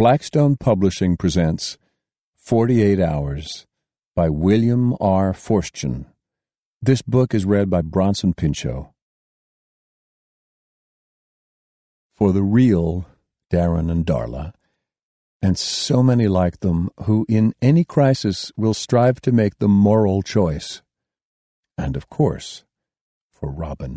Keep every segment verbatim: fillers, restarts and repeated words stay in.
Blackstone Publishing presents Forty-Eight Hours by William R. Forstchen. This book is read by Bronson Pinchot. For the real Darren and Darla, and so many like them who in any crisis will strive to make the moral choice. And of course, for Robin.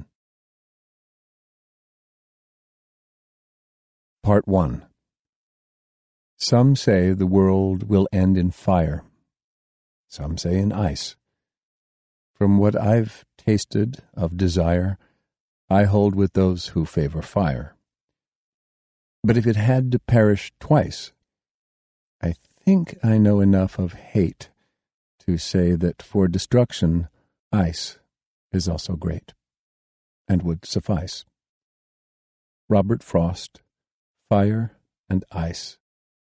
Part one. Some say the world will end in fire. Some say in ice. From what I've tasted of desire, I hold with those who favor fire. But if it had to perish twice, I think I know enough of hate to say that for destruction, ice is also great, and would suffice. Robert Frost, Fire and Ice.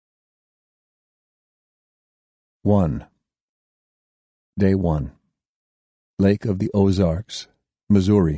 One. Day one. Lake of the Ozarks, Missouri.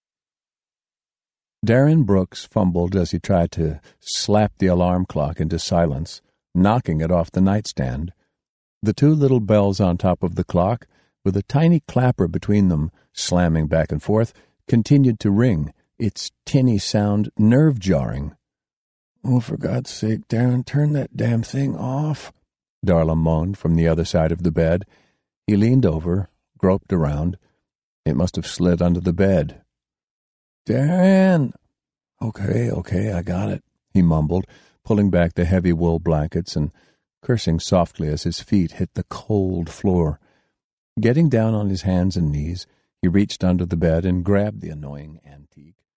Darren Brooks fumbled as he tried to slap the alarm clock into silence, knocking it off the nightstand. The two little bells on top of the clock, with a tiny clapper between them, slamming back and forth, continued to ring, its tinny sound nerve-jarring. "Oh, for God's sake, Darren, turn that damn thing off," Darla moaned from the other side of the bed. He leaned over, groped around. It must have slid under the bed. "Darren!" "Okay, okay, I got it," he mumbled, pulling back the heavy wool blankets and cursing softly as his feet hit the cold floor. Getting down on his hands and knees, he reached under the bed and grabbed the annoying antique.